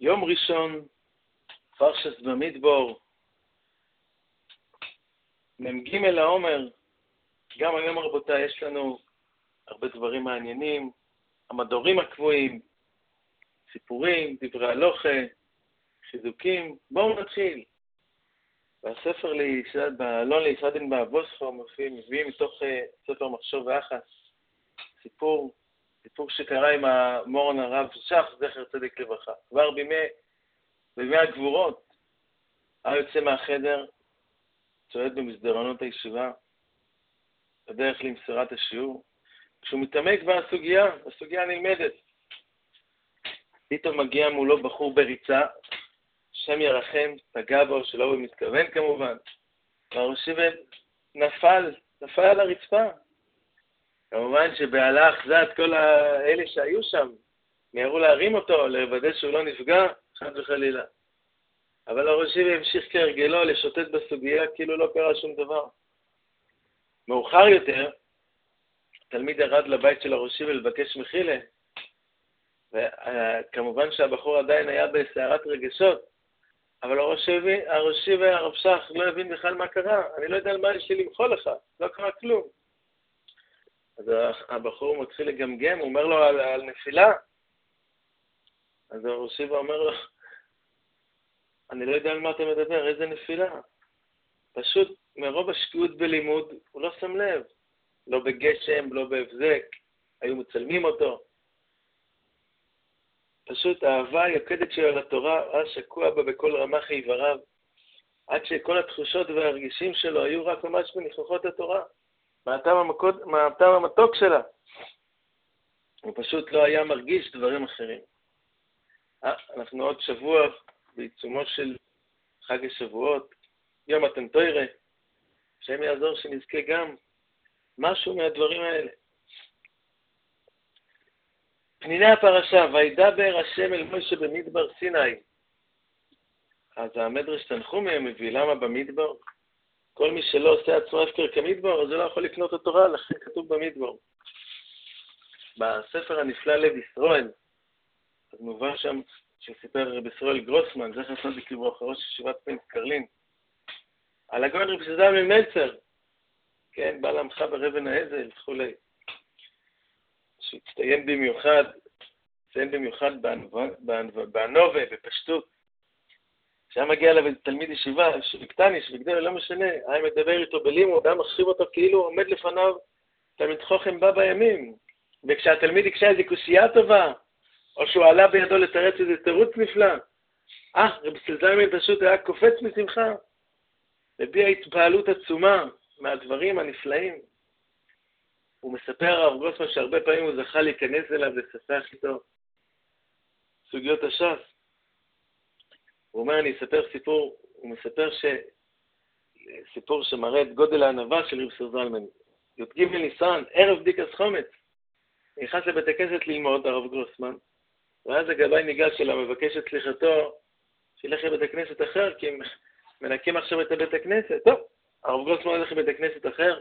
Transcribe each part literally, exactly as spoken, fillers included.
יום ראשון, פרשת במדבר, מ"ג לעומר. גם היום רבותיי יש לנו הרבה דברים מעניינים, המדורים הקבועים, סיפורים, דברי הלוכה, חיזוקים. בואו נתחיל. והספר בעלון ליסדין באבוסכו מביא מתוך ספר מחשוב ואחס, סיפור, סיפור שקרה עם המורן הרב שח, זכר צדיק לברכה. כבר בימי, בימי הגבורות, היה יוצא מהחדר, צועד במסדרונות הישיבה, בדרך למסירת השיעור, כשהוא מתעמק בסוגיה, בסוגיה נלמדת. פתאום מגיע מולו בחור בריצה, שם ירחם, פגע בו, שלא הוא מתכוון כמובן, והראשי נפל, נפל על הרצפה. כמובן שבעלה אחזה את כל האלה שהיו שם, מהרו להרים אותו, לוודא שהוא לא נפגע, חד וחלילה. אבל הראשי המשיך כהרגלו לשוטט בסוגיה, כאילו לא קרה שום דבר. מאוחר יותר, תלמיד ירד לבית של הראשי ולבקש מחילה, וכמובן שהבחור עדיין היה בסערת רגשות, אבל הראשי, הראשי והרב שח לא הבין בכלל מה קרה. אני לא יודע על מה יש לי למחול לך, לא קרה כלום. אז הבחור מתחיל לגמגם, הוא אומר לו על, על נפילה. אז הראשי אומר לו, אני לא יודע על מה אתה מדבר, איזה נפילה. פשוט מרוב השקיעות בלימוד, הוא לא שם לב. לא בגשם, לא בהבזק, היו מצלמים אותו. פשוט האהבה היוקדת שלו לתורה, היה שקוע בה בכל רמ"ח איבריו, עד שכל התחושות וההרגישים שלו היו רק ממש בניחוחות התורה, מהטעם המקוד, מהטעם המתוק שלה. הוא פשוט לא היה מרגיש דברים אחרים. אנחנו עוד שבוע בעיצומו של חג השבועות, יום מתן תורה, השם יעזור שנזכה גם משהו מהדברים האלה. פניני הפרשה, וידבר השם אל משה במדבר סיני. אז המדרש תנחומי מביא, למה במדבר? כל מי שלא עושה עצמו הפקר כמדבר, אז הוא לא יכול לקנות את התורה, לכן כתוב במדבר. בספר הנפלא לב ישראל, אז מובן שם שסיפר רב ישראל גרוסמן, זכר צדיק לברכה, ראש ישיבת פינק קרלין, על הגאון רב זלמן מלצר, כן, בעל עמך ברבן האזל וכולי. שהצטיין במיוחד, הצטיין במיוחד בענווה, בפשטות. כשהיה מגיע אליו תלמיד ישיבה, שבקטני, שבגדל, לא משנה, היה מדבר איתו בלימוד, היה מחשיב אותו כאילו עומד לפניו תלמיד חוכם בא בימים. וכשהתלמיד יקשה איזו קושייה טובה, או שהוא עלה בידו לתרץ איזה תירוץ נפלא, אה, רב זלמן פשוט היה קופץ משמחה, הביע התפעלות עצומה מהדברים הנפלאים. הוא מספר הרב גרוסמן שהרבה פעמים הוא זכה להיכנס אליו ולשוחח איתו סוגיות הש"ס. הוא אומר, אני אספר סיפור, הוא מספר ש... סיפור שמראה את גודל הענווה של רב זלמן. י"ג ניסן, ערב בדיקת חומץ. נכנס לבית הכנסת ללמוד, הרב גרוסמן, ואז הגבאי ניגש אליו, מבקש את סליחתו, שילך לבית הכנסת אחר, כי הם מנקים עכשיו את בית הכנסת. טוב, הרב גרוסמן הולך לבית הכנסת אחר,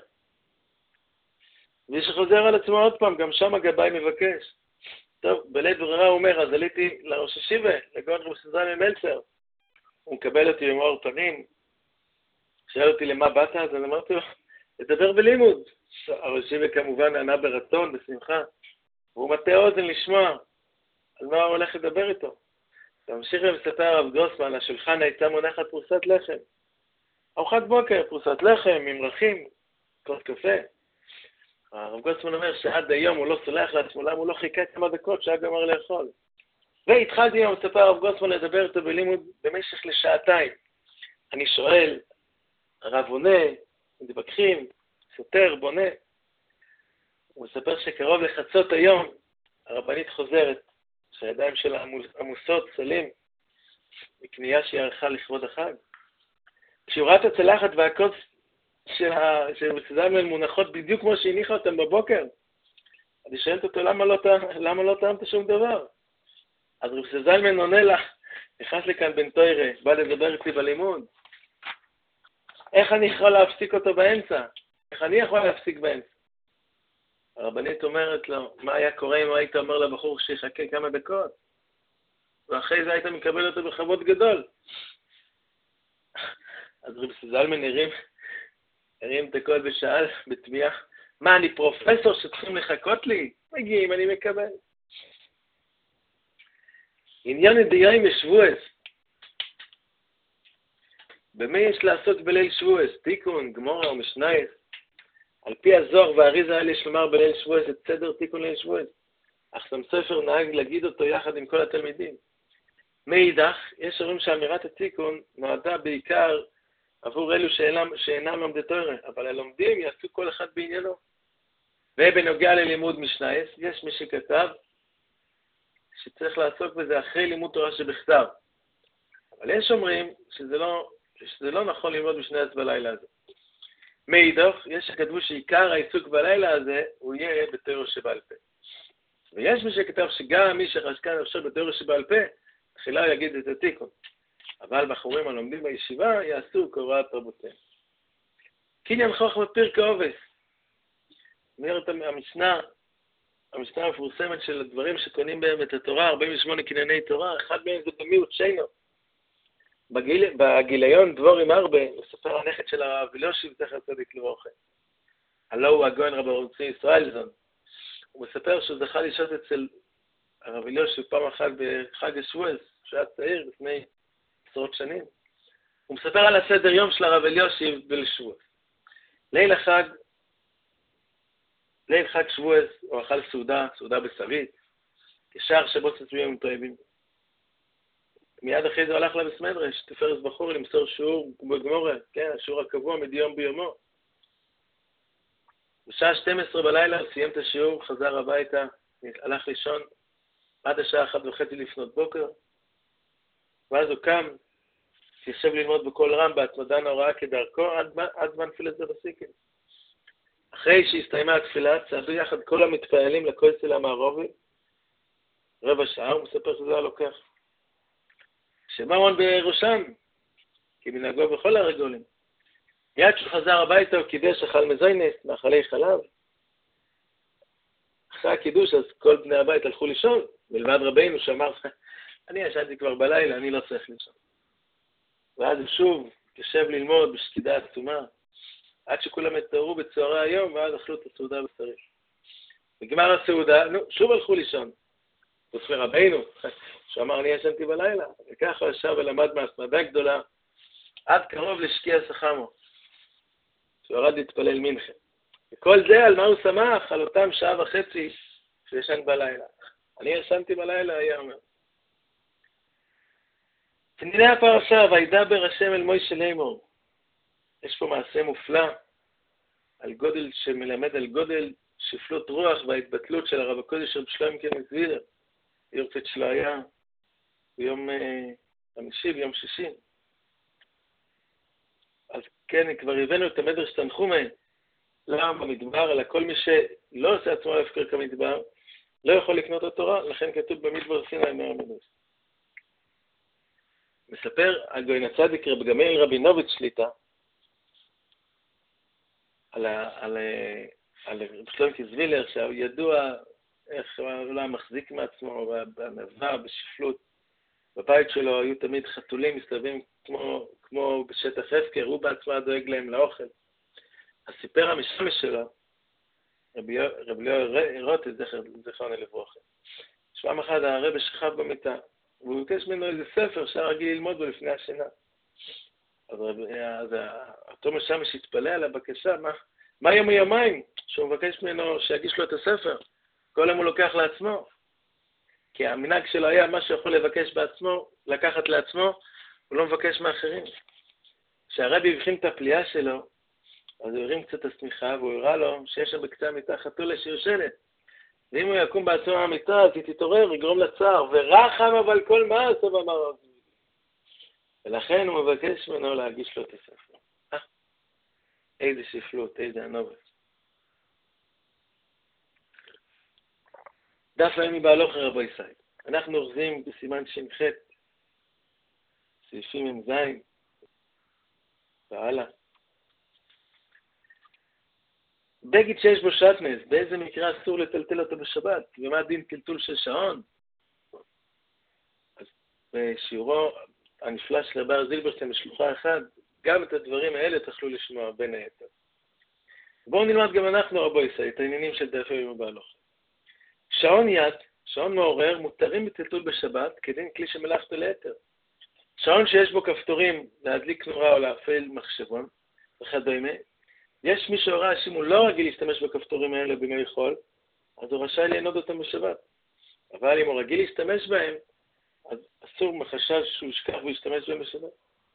מי שחוזר על עצמו עוד פעם, גם שם הגבאי מבקש. טוב, בלית ברירה הוא אומר, אז עליתי לראש ישיבה, לגאון רב זלמן מלצר. הוא מקבל אותי במאור פנים, שאל אותי למה באת, אז אני אמרתי לו, לדבר בלימוד. הראש ישיבה כמובן ענה ברצון, בשמחה, והוא מטה אוזן לשמוע על מה הוא הולך לדבר איתו. תמשיך ומספר הרב גרוסמן, על השולחן הייתה מונחת פרוסת לחם. ארוחת בוקר, פרוסת לחם, ממרחים, כוס קפה. הרב גרוסמן אומר שעד היום הוא לא סולח לעצמו, למה הוא לא חיכה כמה דקות שהיה גמר לאכול. והתחלתי היום, מספר הרב גרוסמן לדבר איתו בלימוד במשך לשעתיים. אני שואל, הרב עונה, מתווכחים, סותר, בונה. הוא מספר שקרוב לחצות היום, הרבנית חוזרת, שהידיים שלה עמוסות, סלים, בקנייה שהיא ערכה לכבוד החג. כשהוא ראה את הצלחת והכוס של זלמן מונחות בדיוק כמו שהניחה אותם בבוקר, אני שואלת אותו, למה לא, למה לא טעמת שום דבר? אז רב זלמן עונה לה, נכנס לי כאן בן תורה, בא לדבר איתי בלימוד. איך אני יכול להפסיק אותו באמצע? איך אני יכול להפסיק באמצע? הרבנית אומרת לו, מה היה קורה אם היית אומר לבחור שיחכה כמה דקות? ואחרי זה היית מקבל אותו בכבוד גדול. אז רבי זלמן הרים, הרים את הכל ושאל בתמיעה, מה, אני פרופסור שצריכים לחכות לי? מגיעים, אני מקבל. עניין נדיעים בשבועס. במי יש לעסוק בליל שבועס? תיקון, גמורה או משנייס? על פי הזוהר והאריזה האלה יש לומר בליל שבועס את סדר תיקון ליל שבועס. אך שם ספר נהג להגיד אותו יחד עם כל התלמידים. מאידך, יש אומרים שאמירת התיקון נועדה בעיקר עבור אלו שאינם, שאינם לומדי תורה, אבל הלומדים יעשו כל אחד בעניינו. ובנוגע ללימוד משנייס, יש מי שכתב שצריך לעסוק בזה אחרי לימוד תורה שבכתב. אבל יש אומרים שזה לא, שזה לא נכון ללמוד משנייס בלילה הזה. מאידך, יש שכתבו שעיקר העיסוק בלילה הזה הוא יהיה בתורה שבעל פה. ויש מי שכתב שגם מי שחשקה נפשו בתורה שבעל פה, תחילה הוא יגיד את התיקון. אבל בחורים הלומדים בישיבה יעשו כהוראת תרבותיהם. קניין חוכמה פרקי אובס. אומרת המשנה, המשנה המפורסמת של הדברים שקונים בהם את התורה, ארבעים ושמונה קנייני תורה, אחד מהם זה במיעוט שיינו. בגיל, בגיליון דבורים ארבע, מספר הנכד של הרב אלישיב, זכר צדיק לברכה. הלא הוא הגאון רבי רוצי ישראלזון. הוא מספר שהוא זכה לשהות אצל הרב אלישיב פעם אחת בחג השבועס, שהיה צעיר לפני עשרות שנים. הוא מספר על הסדר יום של הרב אלישיב בלשבועס. ליל החג, ליל חג שבועס, הוא אכל סעודה, סעודה בשרית, כשער שבו צצויים טובים. מיד אחרי זה הלך לבית מדרש, תפרס בחור למסור שיעור בגמורה, כן, השיעור הקבוע מדי יום ביומו. בשעה שתים עשרה בלילה סיים את השיעור, חזר הביתה, הלך לישון עד השעה אחת וחצי לפנות בוקר, ואז הוא קם, יושב ללמוד בכל רם בהתמדה נוראה כדרכו, עד, עד זמן תפילת דבסיקים. אחרי שהסתיימה התפילה, צעדו יחד כל המתפעלים לכותל המערבי, רבע שעה, הוא מספר שזה היה לוקח. שמעון בראשם, כי מנהגו בכל הרגולים. מיד שהוא חזר הביתה, הוא קידש אכל מזוינס, מאכלי חלב. אחרי הקידוש, אז כל בני הבית הלכו לישון, מלבד רבינו שאמר, אני ישנתי כבר בלילה, אני לא צריך לישון. ואז הוא שוב יושב ללמוד בשקידה עצומה, עד שכולם התעוררו בצהרי היום, ואז אכלו את הסעודה בשרית. בגמר הסעודה, נו, שוב הלכו לישון. חוץ מרבינו, שאמר, אני ישנתי בלילה. וככה ישב ולמד מהסמדה גדולה, עד קרוב לשקיע סחמו, שהוא ירד להתפלל מנחה. וכל זה על מה הוא שמח, על אותם שעה וחצי שישן בלילה. אני ישנתי בלילה, היה אומר. תניני הפרשה, וידבר השם אל מוישה לאמור. יש פה מעשה מופלא, על גודל שמלמד על גודל שפלות רוח וההתבטלות של הרב הקודש רב שלום כמזוויר, יורצת שלו היה ביום חמישי, ביום שישי. אז כן, כבר הבאנו את המדרש תנחומי, למה במדבר, אלא כל מי שלא עושה עצמו להפקר כמדבר, לא יכול לקנות את התורה, לכן כתוב במדבר סיני אומר המדרש. מספר הגויין הצדיק רב גמליאל רבינוביץ' שליטה, על על על רב שלום כזווילר, שהוא ידוע איך הוא לא מחזיק מעצמו, בענווה, בשפלות. בבית שלו היו תמיד חתולים מסתובבים כמו, כמו בשטח הפקר, הוא בעצמה דואג להם לאוכל. אז סיפר המשמש שלו, רבי ליאור רוטט, זכרנו לברכה. שבועם אחד הרבי שכב במיטה, והוא ביקש ממנו איזה ספר שהיה רגיל ללמוד בו לפני השינה. אז, אז אותו משמש התפלא על הבקשה, מה, מה יום ויומיים שהוא מבקש ממנו שיגיש לו את הספר? כל יום הוא לוקח לעצמו. כי המנהג שלו היה מה שיכול לבקש בעצמו, לקחת לעצמו, הוא לא מבקש מאחרים. כשהרבי הבחין את הפליאה שלו, אז הוא הרים קצת הסמיכה, והוא הראה לו שיש שם בקצה המיטה חתולה שיושנת. ואם הוא יקום בעצמו מהמיטה, אז היא תתעורר, יגרום לצער, ורחם אבל כל מעשה ואמר לו. ולכן הוא מבקש ממנו להגיש לו את הספר. אה, איזה שפלות, איזה ענובת. דף היומי בהלוך רבי ישראל. אנחנו אוחזים בסימן ש"ח, סעיפים עם זין, והלאה. בגד שיש בו שטנז, באיזה מקרה אסור לטלטל אותו בשבת? ומה דין טלטול של שעון? אז בשיעורו הנפלא של רבי זילברשטיין בשלוחה אחת, גם את הדברים האלה תוכלו לשמוע בין היתר. בואו נלמד גם אנחנו, רבו ישראל, את העניינים של דף יומי בהלכה. שעון יד, שעון מעורר, מותרים בטלטול בשבת, כדין כלי שמלאכתו ליתר. שעון שיש בו כפתורים להדליק נורה או להפעיל מחשבון, וכדומה. יש מי שהורה שאם הוא לא רגיל להשתמש בכפתורים האלה בימי חול, אז הוא רשאי ליהנות אותם בשבת. אבל אם הוא רגיל להשתמש בהם, אז אסור מחשש שהוא ישכח וישתמש בהם בשבת.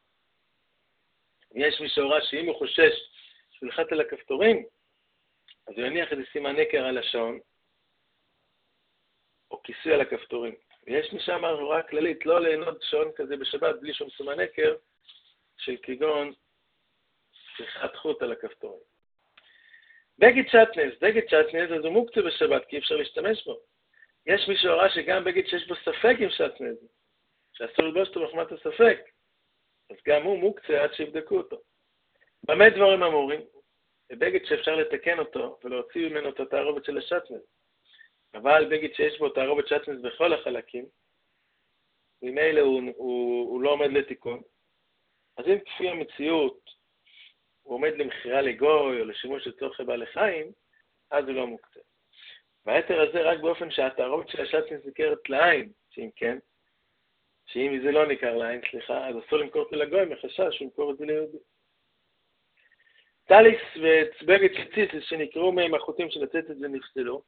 יש מי שהורה שאם הוא חושש שהוא ילחץ על הכפתורים, אז הוא יניח איזה סימן נקר על השעון, או כיסוי על הכפתורים. ויש מי שאמר הוראה כללית, לא ליהנות שעון כזה בשבת בלי שום סימן נקר, של כגון שיחת חוט על הכפתורים. בגד שטנז, בגד שטנז, אז הוא מוקצה בשבת, כי אי אפשר להשתמש בו. יש מי שהוראה שגם בגד שיש בו ספק עם שטנז, שאסור ללבוש אותו מחמת הספק, אז גם הוא מוקצה עד שיבדקו אותו. במה דברים אמורים? בגד שאפשר לתקן אותו ולהוציא ממנו את התערובת של השטנז. אבל בגד שיש בו תערובת שטנז בכל החלקים, ממילא הוא, הוא, הוא לא עומד לתיקון. אז אם כפי המציאות הוא עומד למחירה לגוי או לשימוש לצורכי בעלי חיים, אז הוא לא מוקצה. והיתר הזה רק באופן שהתערובת של השטנז ניכרת לעין, שאם כן, שאם זה לא ניכר לעין, סליחה, אז אסור למכור אותו לגוי מחשש שהוא ימכור את זה ליהודי. טליס ובגד של ציציס שנקראו מהם החוטים של הציציס ונפסלו,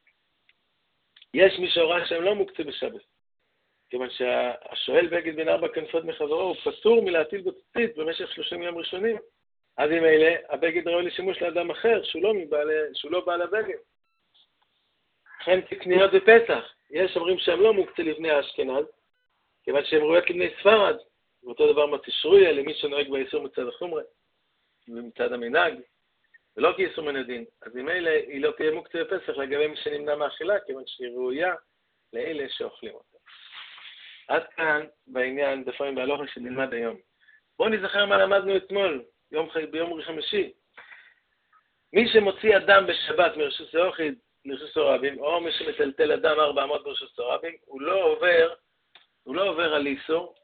יש מי שהוראה שהם לא מוקצה בשבת. כיוון שהשואל בגד בין ארבע כנפות מחברו הוא פסור מלהטיל בו ציצית במשך שלושים יום ראשונים. אז עם אלה, הבגד ראוי לשימוש לאדם אחר שהוא לא, מבעל, שהוא לא בעל הבגד. לכן כקניות בפסח, יש אומרים שהם לא מוקצה לבני האשכנז, כיוון שהם ראויות לבני ספרד, ואותו דבר מתשרויה למי שנוהג באיסור מצד החומרה, ומצד המנהג, ולא כאיסור מן הדין. אז עם אלה היא לא תהיה מוקצה בפסח לגבי מי שנמנע מאכילה, כיוון שהיא ראויה לאלה שאוכלים אותה. עד כאן בעניין דפים בהלכה שנלמד היום. בואו נזכר מה למדנו אתמול, יום, ביום חמישי. מי שמוציא אדם בשבת מרשות האוכל לרשות הרבים, או מי שמטלטל אדם ארבע אמות ברשות הרבים, הוא לא עובר, הוא לא עובר על איסור,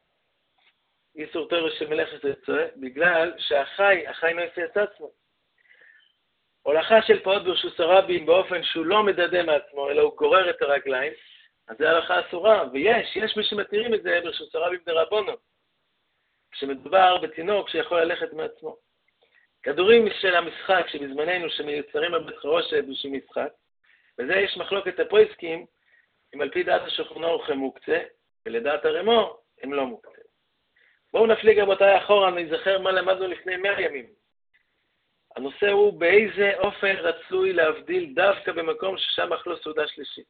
איסור תורה של מלאכת יצואה, בגלל שהחי, החי לא יעשה את עצמו. הולכה של פעוט ברשות הרבים באופן שהוא לא מדדה מעצמו, אלא הוא גורר את הרגליים, אז זה הלכה אסורה, ויש, יש מי שמתירים את זה ברשות הרבים דרבנו, כשמדובר בתינוק שיכול ללכת מעצמו. כדורים של המשחק שבזמננו שמיוצרים בבית חרושת בשביל משחק, וזה יש מחלוקת הפויסקים, אם על פי דעת השולחן ערוך הם מוקצה, ולדעת הרמור הם לא מוקצה. בואו נפליג רבותיי אחורה, נזכר מה למדנו לפני מאה ימים. הנושא הוא באיזה אופן רצוי להבדיל דווקא במקום ששם אכלו סעודה שלישית.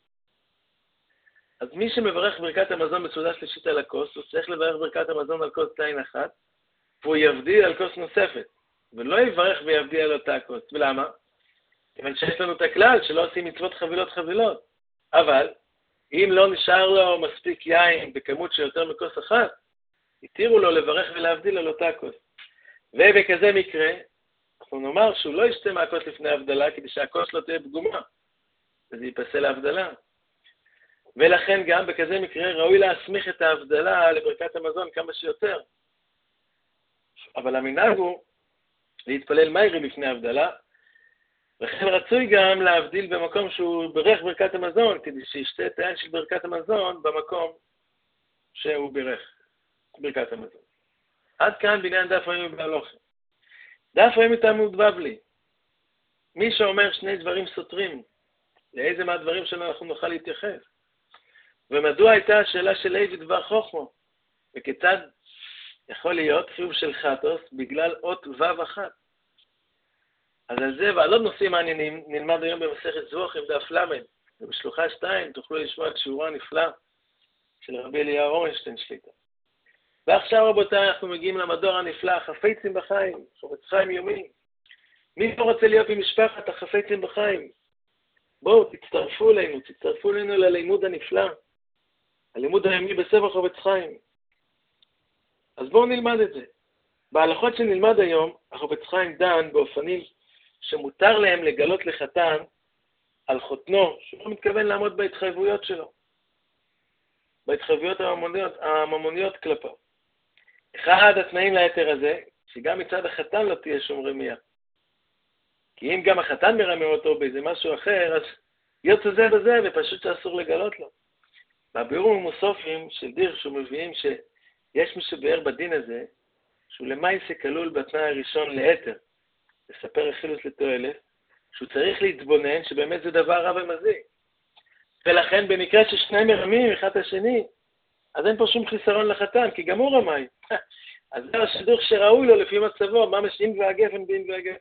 אז מי שמברך ברכת המזון בסעודה שלישית על הכוס, הוא צריך לברך ברכת המזון על כוס יין אחת, והוא יבדיל על כוס נוספת, ולא יברך ויבדיל על אותה כוס. ולמה? כיוון שיש לנו את הכלל שלא עושים מצוות חבילות חבילות. אבל אם לא נשאר לו מספיק יין בכמות שיותר מכוס אחת, התירו לו לברך ולהבדיל על אותה כוס. ובכזה מקרה, אנחנו נאמר שהוא לא ישתה מהכוס לפני ההבדלה, כדי שהכוס לא תהיה פגומה, וזה ייפסל להבדלה. ולכן גם בכזה מקרה ראוי להסמיך את ההבדלה לברכת המזון כמה שיותר. אבל המנהג הוא להתפלל מהירי לפני ההבדלה, וכן רצוי גם להבדיל במקום שהוא ברך ברכת המזון, כדי שישתה את העין של ברכת המזון במקום שהוא ברך ברכת המזון. עד כאן בעניין דף היומי בהלכה. דף היומי תלמוד בבלי. מי שאומר שני דברים סותרים, לאיזה מהדברים שלנו אנחנו נוכל להתייחס? ומדוע הייתה השאלה של איזה דבר חוכמו? וכיצד יכול להיות חיוב של חטוס בגלל אות ו' אחת? אז על זה ועל עוד נושאים מעניינים נלמד היום במסכת זבוחים דף למד, ובשלוחה שתיים תוכלו לשמוע את שיעורו הנפלא של רבי אליהו אורנשטיין שליט"א. ועכשיו רבותיי אנחנו מגיעים למדור הנפלא, החפצים בחיים, חפץ חיים יומי. מי פה רוצה להיות במשפחת החפצים בחיים? בואו תצטרפו אלינו, תצטרפו אלינו ללימוד הנפלא, הלימוד היומי בספר חפץ חיים. אז בואו נלמד את זה. בהלכות שנלמד היום, החפץ חיים דן באופנים שמותר להם לגלות לחתן על חותנו, שהוא מתכוון לעמוד בהתחייבויות שלו. בהתחייבויות הממוניות, הממוניות כלפיו. אחד התנאים ליתר הזה, שגם מצד החתן לא תהיה שום רמייה. כי אם גם החתן מרמה אותו באיזה משהו אחר, אז יוצא זה בזה, ופשוט שאסור לגלות לו. בביאורים המוסופיים של דירשו מביאים שיש מי שבאר בדין הזה, שהוא למעשה כלול בתנאי הראשון ליתר, לספר החילוס לתועלת, שהוא צריך להתבונן שבאמת זה דבר רע ומזיק. ולכן במקרה ששניהם מרמים אחד השני, אז אין פה שום חיסרון לחתן, כי גם הוא רמאי. אז זה השידוך שראוי לו לפי מצבו, מה משאים והגפן בין והגפן.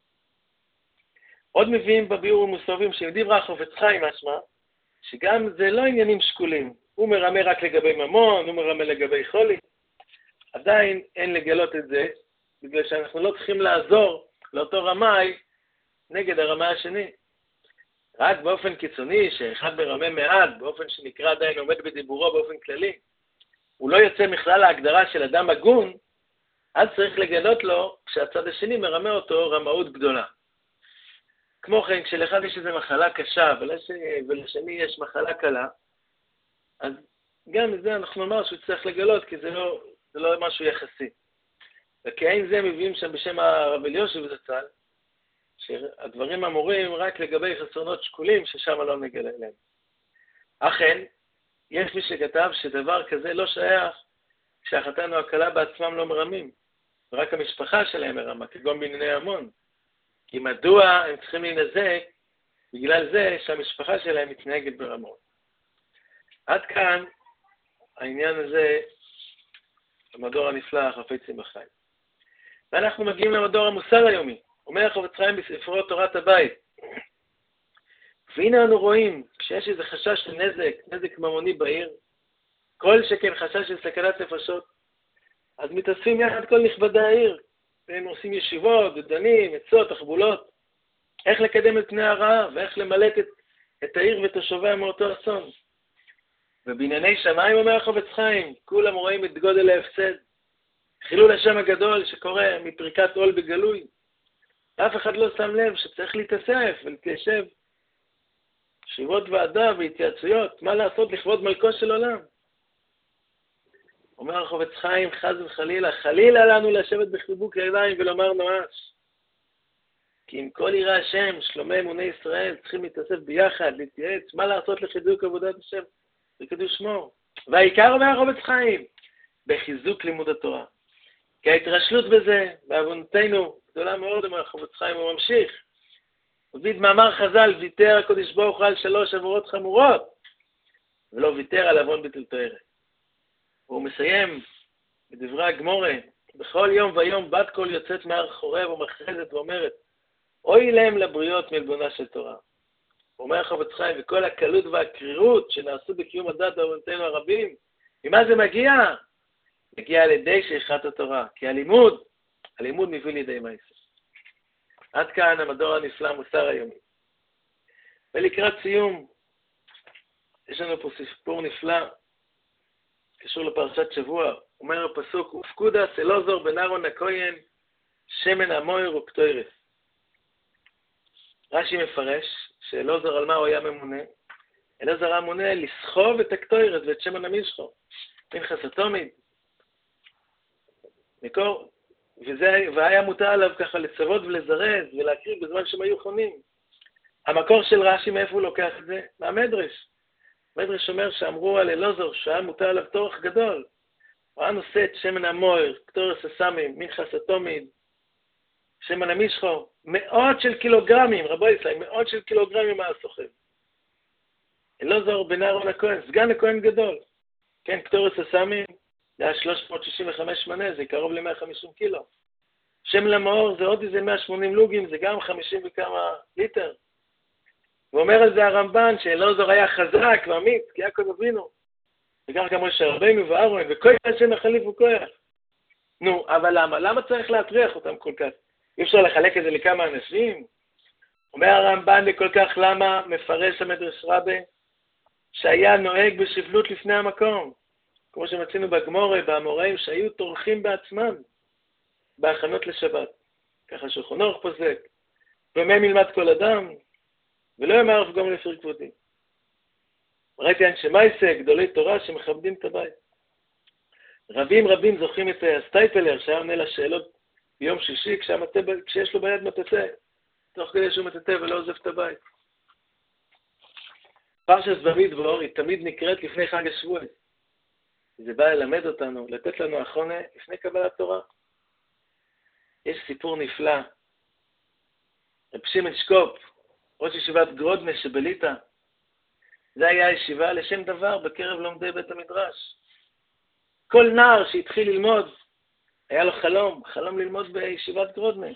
עוד מביאים בביאור המוסובים שדברי החפץ חיים משמע, שגם זה לא עניינים שקולים. הוא מרמה רק לגבי ממון, הוא מרמה לגבי חולי. עדיין אין לגלות את זה, בגלל שאנחנו לא צריכים לעזור לאותו רמאי נגד הרמאי השני. רק באופן קיצוני, שאחד מרמה מעט, באופן שנקרא עדיין עומד בדיבורו באופן כללי, הוא לא יוצא מכלל ההגדרה של אדם הגון, אז צריך לגלות לו כשהצד השני מרמה אותו רמאות גדולה. כמו כן, כשלאחד יש איזו מחלה קשה ולשני יש מחלה קלה, אז גם מזה אנחנו נאמר שהוא צריך לגלות, כי זה לא, זה לא משהו יחסי. וכאין זה מביאים שם בשם הרב אלישיב זצ"ל, שהדברים אמורים רק לגבי חסרונות שקולים ששם לא נגלה אליהם. אכן, יש מי שכתב שדבר כזה לא שייך כשהחתן או הכלה בעצמם לא מרמים, רק המשפחה שלהם מרמה, כגון בענייני המון. כי מדוע הם צריכים להינזק? בגלל זה שהמשפחה שלהם מתנהגת ברמות. עד כאן העניין הזה, המדור הנפלא, החפצים בחיים. ואנחנו מגיעים למדור המוסר היומי. אומר החפץ חיים בספרו תורת הבית. והנה אנו רואים, כשיש איזה חשש של נזק, נזק ממוני בעיר, כל שכן חשש של סכנת נפשות, אז מתאספים יחד כל נכבדי העיר, והם עושים ישיבות, ודנים, עצות, תחבולות, איך לקדם את פני הרעה, ואיך למלט את, את העיר ותושביה מאותו אסון. ובענייני שמיים אומר החפץ חיים, כולם רואים את גודל ההפסד, חילול השם הגדול שקורה מפריקת עול בגלוי, אף אחד לא שם לב שצריך להתאסף ולהתיישב, ישיבות ועדה והתייעצויות, מה לעשות לכבוד מלכו של עולם. אומר החפץ חיים, חס וחלילה, חלילה לנו לשבת בחיבוק ידיים ולומר נואש. כי אם כל יראה השם, שלומי אמוני ישראל, צריכים להתאסף ביחד, להתייעץ, מה לעשות לחיזוק עבודת השם וקידוש שמו. והעיקר אומר החפץ חיים, בחיזוק לימוד התורה. כי ההתרשלות בזה, בעוונותינו, גדולה מאוד, אומר החפץ חיים, הוא ממשיך. ובית מאמר חז"ל, ויתר הקדוש ברוך הוא על שלוש עבירות חמורות, ולא ויתר על עוון ביטול תורה. והוא מסיים בדברי הגמורה, בכל יום ויום בת קול יוצאת מהר חורב ומכרזת ואומרת, אוי להם לבריות מלבונה של תורה. הוא אומר החפץ חיים, וכל הקלות והקרירות שנעשו בקיום הדת בעוונותינו הרבים, ממה זה מגיע? מגיע על ידי שכחת התורה, כי הלימוד, הלימוד מביא לידי מעשה. עד כאן המדור הנפלא מוסר היומי. ולקראת סיום, יש לנו פה סיפור נפלא, קשור לפרשת שבוע, אומר הפסוק, ופקודה אלעזר בן אהרון הכהן, שמן המויר וקטוירס. רש"י מפרש שאלעזר על מה הוא היה ממונה? אלעזר היה ממונה לסחוב את הקטוירס ואת שמן המשחו. פנחס התומיד. מקור, וזה, והיה מותר עליו ככה לצוות ולזרז ולהקריב בזמן שהם היו חונים. המקור של רש"י מאיפה הוא לוקח את זה? מהמדרש. המדרש אומר שאמרו על אלעזר שהיה מותר עליו טורח גדול. הוא היה נושא את שמן המויר, קטוירס הסמים, פנחס התומיד, שמן המשחו, מאות של קילוגרמים, רבו ישראל, מאות של קילוגרמים מה הסוחב. אלעזר בן אהרון הכהן, סגן הכהן גדול. כן, קטוירס הסמים, זה היה שלוש מאות שישים וחמש מנה, זה קרוב ל-מאה וחמישים קילו. שמן המאור זה עוד איזה מאה ושמונים לוגים, זה גם חמישים וכמה ליטר. הוא אומר על זה הרמב"ן, שאלעזר היה חזק ואמיץ, כי יעקב אבינו. וכך גם משה רבנו ואהרון, וכל השם החליף הוא כוח. נו, אבל למה? למה צריך להטריח אותם כל כך? אי אפשר לחלק את זה לכמה אנשים? אומר הרמב"ן לכל כך למה מפרש המדרש רבה, שהיה נוהג בשפלות לפני המקום. כמו שמצינו בגמורה, באמוראים, שהיו טורחים בעצמם בהכנות לשבת. ככה שולחן אורך פוסק, ומהם ילמד כל אדם, ולא יאמר אף גם לפר כבודי. ראיתי אנשי מייסה, גדולי תורה, שמכבדים את הבית. רבים רבים זוכרים את הסטייפלר, שהיה עונה לשאלות ביום שישי, כשהמטה, כשיש לו ביד מטאטא, תוך כדי שהוא מטאטא ולא עוזב את הבית. פרשת במדבר היא תמיד נקראת לפני חג השבועי. זה בא ללמד אותנו, לתת לנו אחרונה לפני קבלת תורה. יש סיפור נפלא. רב שמעון שקופ, ראש ישיבת גרודנה שבליטא, זה היה ישיבה לשם דבר בקרב לומדי בית המדרש. כל נער שהתחיל ללמוד, היה לו חלום, חלום ללמוד בישיבת גרודנה.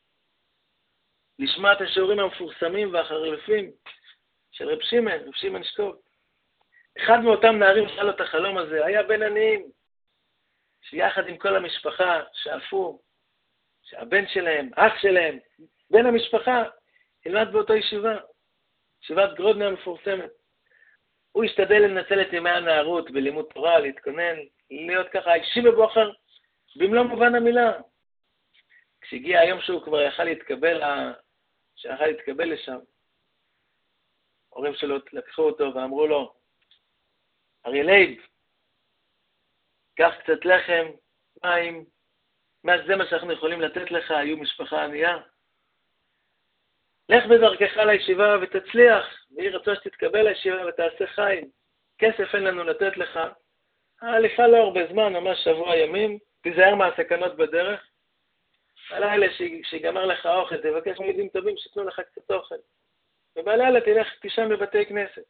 לשמוע את השיעורים המפורסמים והחריפים של רב שמעון, רב שמעון שקופ. אחד מאותם נערים שאל לו את החלום הזה, היה בן עניים, שיחד עם כל המשפחה שאפו, שהבן שלהם, אח שלהם, בן המשפחה, ילמד באותו ישיבה, ישיבת גרודנה המפורסמת. הוא השתדל לנצל את ימי הנערות בלימוד תורה, להתכונן, להיות ככה אישי בבוחר, במלוא מובן המילה. כשהגיע היום שהוא כבר יכל להתקבל, שיכל להתקבל לשם, הורים שלו לקחו אותו ואמרו לו, אריה לייב, קח קצת לחם, מים, מה זה מה שאנחנו יכולים לתת לך, היו משפחה ענייה. לך בדרכך לישיבה ותצליח, והיא רצה שתתקבל לישיבה ותעשה חיים. כסף אין לנו לתת לך. ההליכה לא הרבה זמן, ממש שבוע ימים, תיזהר מהסכנות בדרך. הלילה שיגמר לך אוכל, תבקש מידים טובים שיתנו לך קצת אוכל. ובלילה תלך תישן בבתי כנסת.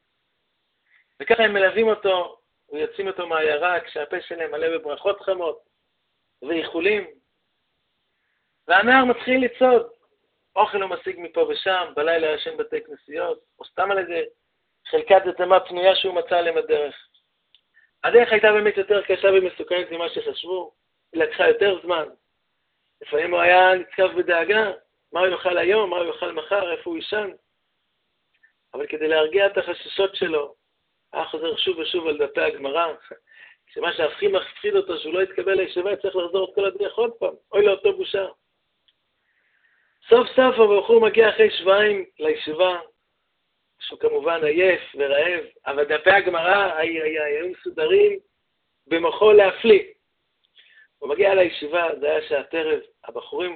וככה הם מלווים אותו, ויוצאים אותו מהעיירה כשהפה שלהם מלא בברכות חמות ואיחולים. והנער מתחיל לצעוד. אוכל הוא משיג מפה ושם, בלילה ישן בתי כנסיות, או סתם על איזה חלקת אדמה פנויה שהוא מצא עליהם הדרך. הדרך הייתה באמת יותר קשה ומסוכנת ממה שחשבו, היא לקחה יותר זמן. לפעמים הוא היה נצקף בדאגה, מה הוא יאכל היום, מה הוא יאכל מחר, איפה הוא ישן. אבל כדי להרגיע את החששות שלו, היה חוזר שוב ושוב על דפי הגמרא, שמה שהכי מפחיד אותו שהוא לא יתקבל לישיבה, צריך לחזור את כל הדרך עוד פעם, אוי לאותו בושה. סוף סוף הבחור מגיע אחרי שבועיים לישיבה, שהוא כמובן עייף ורעב, אבל דפי הגמרא היו מסודרים במוחו להפליא. הוא מגיע לישיבה, זה היה שעת ערב, הבחורים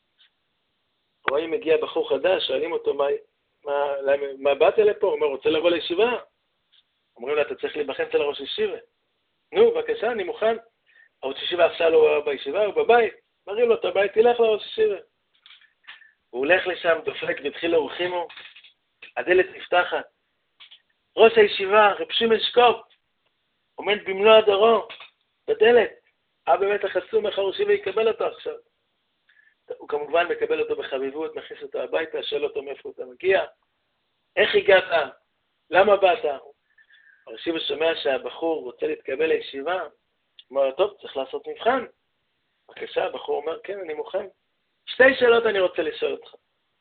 רואים מגיע בחור חדש, שואלים אותו, מה, מה, מה באת לפה? הוא אומר, רוצה לבוא לישיבה? אומרים לה, אתה צריך להיבחן אצל הראש ישיבה. נו, בבקשה, אני מוכן. הראש ישיבה עכשיו לא בישיבה, הוא בבית. מראים לו, אתה בית, תלך לראש ישיבה. הוא הולך לשם, דופק, והתחיל להורחימו. הדלת נפתחת. ראש הישיבה, רב שמעון שקופ, עומד במלוא הדרו, בדלת. אה באמת החסום איך הראש ישיבה יקבל אותו עכשיו. הוא כמובן מקבל אותו בחביבות, מכניס אותו הביתה, שואל אותו מאיפה אתה מגיע. איך הגעת? למה באת? הראש ישיבה שומע שהבחור רוצה להתקבל לישיבה, אומר לו, טוב, צריך לעשות מבחן. בבקשה, הבחור אומר, כן, אני מוכן. שתי שאלות אני רוצה לשאול אותך.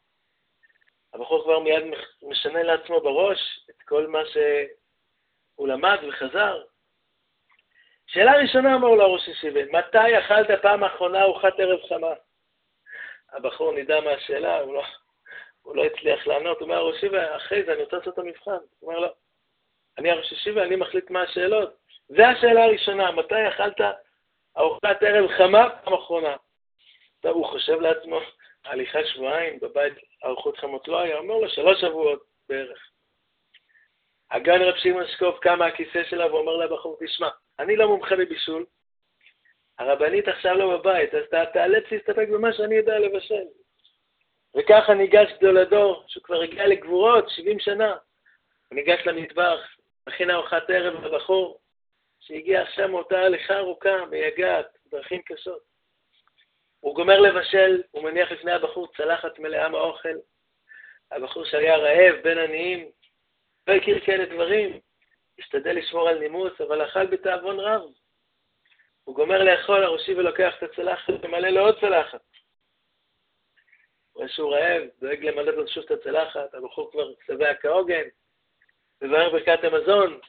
הבחור כבר מיד משנה לעצמו בראש את כל מה שהוא למד וחזר. שאלה ראשונה אמר לו ראש ישיבה, מתי אכלת פעם האחרונה ארוחת ערב חמה? הבחור נדע מהשאלה, הוא לא, הוא לא הצליח לענות, הוא אומר, ראש ישיבה, אחרי זה אני רוצה לעשות את המבחן. הוא אומר לו, אני הראש ישיבה, אני מחליט מה השאלות. זה השאלה הראשונה, מתי אכלת ארוחת ערב חמה פעם האחרונה? טוב, הוא חושב לעצמו, הליכה שבועיים בבית, ארוחות חמות לא היה, אומר לו שלוש שבועות בערך. הגאון רב שמעון שקופ קם מהכיסא שלה ואומר לבחור, תשמע, אני לא מומחה בבישול, הרבנית עכשיו לא בבית, אז אתה תאלץ להסתפק במה שאני יודע לבשל. וככה ניגש גדול הדור, שהוא כבר הגיע לגבורות, שבעים שנה, הוא ניגש למטבח, מכין ארוחת ערב לבחור, שהגיע עכשיו מאותה הליכה ארוכה, מייגעת, דרכים קשות. הוא גומר לבשל, הוא מניח לפני הבחור צלחת מלאה מהאוכל. הבחור שהיה רעב, בן עניים, לא הכיר כאלה דברים, השתדל לשמור על נימוס, אבל אכל בתאבון רב. הוא גומר לאכול, הראשי ולוקח את הצלחת ומלא לו עוד צלחת. רואה שהוא רעב, דואג למלא לו שוב את הצלחת, הבחור כבר שבע כהוגן, מבאר ברכת המזון.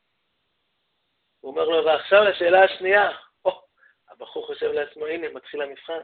הוא אומר לו, ועכשיו לשאלה השנייה. הבחור חושב לעצמו, הנה, מתחיל המבחן.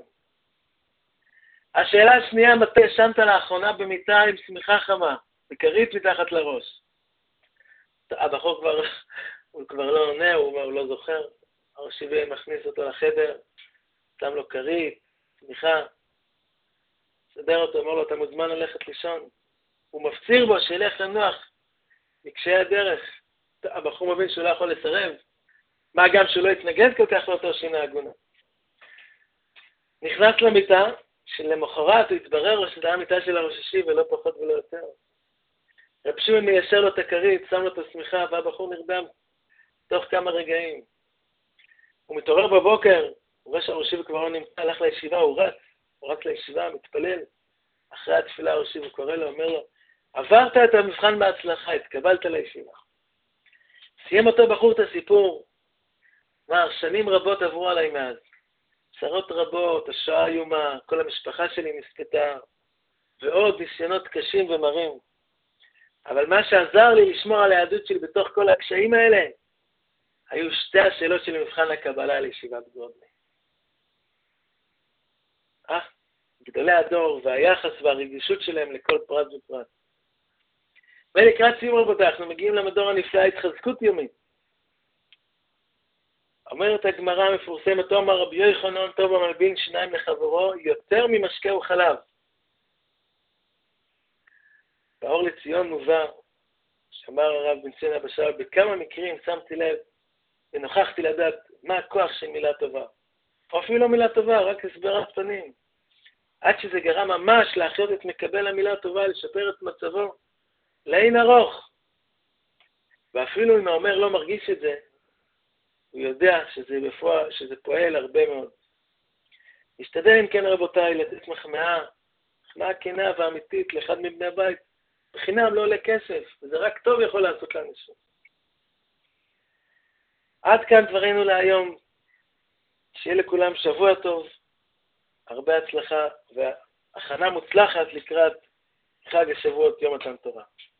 השאלה השנייה, מתי ישנת לאחרונה במיטה עם שמיכה חמה, וכרית מתחת לראש? הבחור כבר, הוא כבר לא עונה, הוא, הוא לא זוכר. הר שבעי מכניס אותו לחדר, שם לו כרית, תמיכה, סדר אותו, אומר לו, אתה מוזמן ללכת לישון. הוא מפציר בו שילך לנוח מקשיי הדרך. הבחור מבין שהוא לא יכול לסרב. מה גם שהוא לא יתנגד כל כך לאותו שינה הגונה. נכנס למיטה, שלמחרת הוא התברר שזה היה מיטה של הראש השיבה ולא פחות ולא יותר. רב שמעון מיישר לו את הכרית, שם לו את השמיכה, והבחור נרדם תוך כמה רגעים. הוא מתעורר בבוקר, הוא רואה שהראש השיבה כבר לא נמצא, הלך לישיבה, הוא רץ, הוא רץ לישיבה, מתפלל. אחרי התפילה הראש השיבה הוא קורא לו, אומר לו, עברת את המבחן בהצלחה, התקבלת לישיבה. סיים אותו בחור את הסיפור, מה, שנים רבות עברו עליי מאז. צרות רבות, השואה איומה, כל המשפחה שלי נספתה, ועוד ניסיונות קשים ומרים. אבל מה שעזר לי לשמור על היהדות שלי בתוך כל הקשיים האלה, היו שתי השאלות של מבחן הקבלה לישיבת גרודנה. אה, גדולי הדור והיחס והרגישות שלהם לכל פרט ופרט. ולקראת סיום רבותיי, אנחנו מגיעים למדור הנפלא, התחזקות יומית. אומרת הגמרא המפורסמת, אומר רבי יוחנן טוב המלבין שניים לחברו, יותר ממשקה וחלב. באור לציון מובא, שאמר הרב בן ציון אבא שאול, בכמה מקרים שמתי לב ונוכחתי לדעת מה הכוח של מילה טובה. או אפילו לא מילה טובה, רק הסברת פנים. עד שזה גרם ממש להחיות את מקבל המילה טובה, לשפר את מצבו, לאין ארוך. ואפילו אם האומר לא מרגיש את זה, הוא יודע שזה, בפוע, שזה פועל הרבה מאוד. השתדל אם כן רבותיי לתת מחמאה, מחמאה כנה ואמיתית לאחד מבני הבית, בחינם לא עולה כסף, וזה רק טוב יכול לעשות לאנשים. עד כאן דברינו להיום, שיהיה לכולם שבוע טוב, הרבה הצלחה והכנה מוצלחת לקראת חג השבועות יום מתן תורה.